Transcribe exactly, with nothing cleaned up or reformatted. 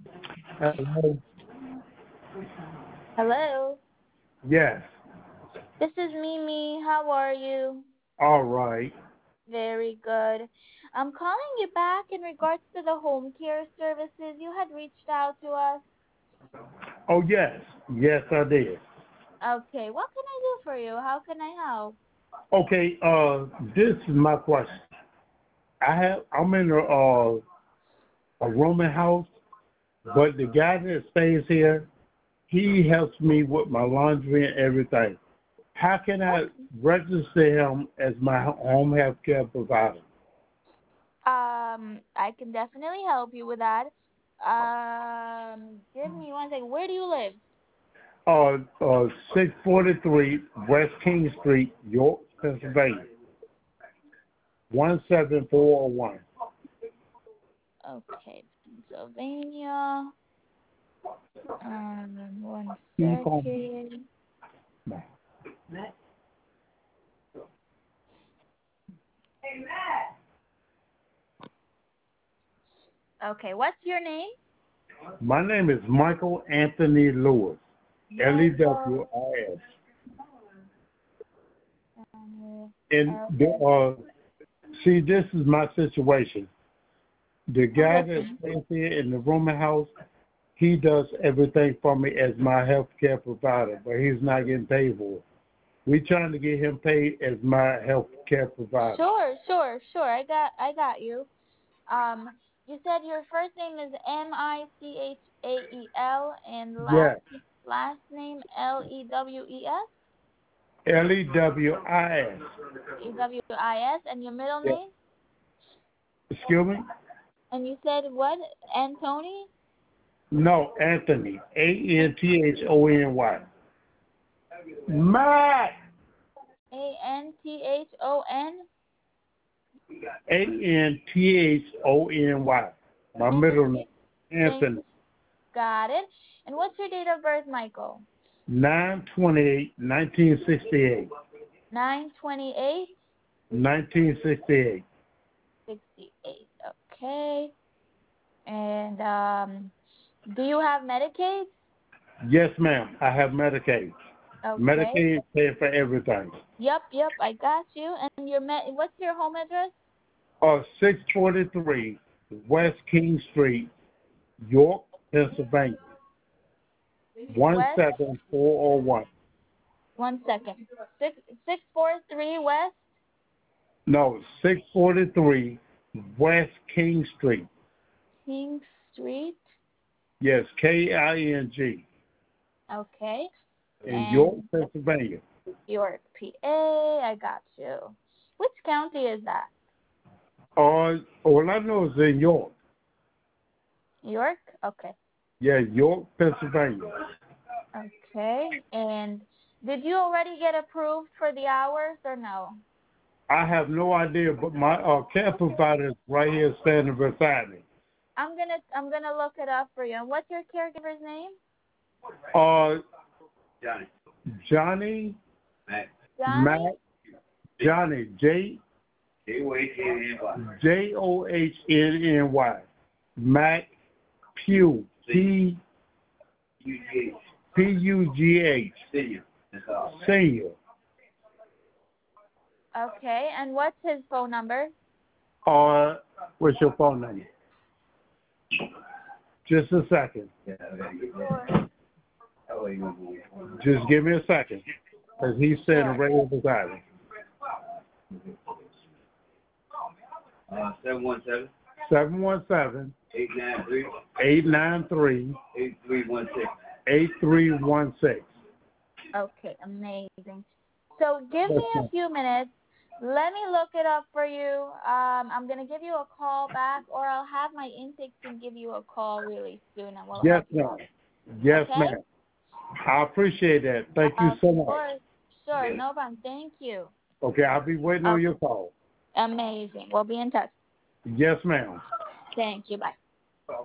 Hello. Hello. Yes. This is Mimi. How are you? All right. Very good. I'm calling you back in regards to the home care services. You had reached out to us. Oh yes. Yes, I did. Okay, what can I do for you? How can I help? Okay. Uh, this is my question. I have. I'm in a uh, a rooming house, but the guy that stays here, he helps me with my laundry and everything. How can I register him as my home health care provider? Um, I can definitely help you with that. Um, give me one second. Where do you live? Uh, uh, six forty-three West King Street, York, Pennsylvania, one seven four zero one. Okay, Pennsylvania. Um, one Can you call me? second. No. Okay, what's your name? My name is Michael Anthony Lewis, L E Michael. W I S. Um, And L- the, uh, see, this is my situation. The I'm guy that listening. stays here in the rooming house, he does everything for me as my health care provider, but he's not getting paid for it. We're trying to get him paid as my health care provider. Sure, sure, sure. I got, I got you. Um, you said your first name is M I C H A E L and last Yes, last name L E W E S. L E W I S. E W I S, and your middle Yes. name? Excuse me? And you said what? Antony? No, Anthony. A N T H O N Y. Matt! A N T H O N? A N T H O N Y. My middle name, Thank Anthony. Got it. And what's your date of birth, Michael? nine twenty-eight, nineteen sixty-eight. nine twenty-eight nineteen sixty-eight. sixty-eight. Okay. And um, do you have Medicaid? Yes, ma'am. I have Medicaid. Okay. Medicaid pay for everything. Yep, yep, I got you. And your med- what's your home address? Uh, six forty-three West King Street, York, Pennsylvania. West. one seven four zero one. One second. Six six four three West No, six forty-three West King Street. King Street. Yes, K I N G. Okay. In York, And Pennsylvania. York, P A. I got you. Which county is that? Uh, all I know is in York. York. Okay. Yeah, York, Pennsylvania. Okay. And did you already get approved for the hours or no? I have no idea, but my uh, care provider is right here standing beside me. I'm gonna I'm gonna look it up for you. And what's your caregiver's name? Uh, Johnny, Matt, Johnny. Johnny, J J O H N N Y. Mac Pugh, P P U G H. Senior. Okay. And what's his phone number? Uh, what's your phone number? Just a second. Just give me a second. Because he's standing right over beside me. Uh, seven one seven. seven one seven, eight nine three. eight nine three, eight three one six. eight three one six. Okay, amazing. So give me a few minutes. Let me look it up for you. Um, I'm gonna give you a call back, or I'll have my intake team give you a call really soon, and we'll Yes, help you ma'am. out. Yes, Okay? ma'am. I appreciate that. Thank you Of so much. course. Sure, no problem. Thank you. Okay, I'll be waiting on Okay. your call. Amazing. We'll be in touch. Yes, ma'am. Thank you. Bye.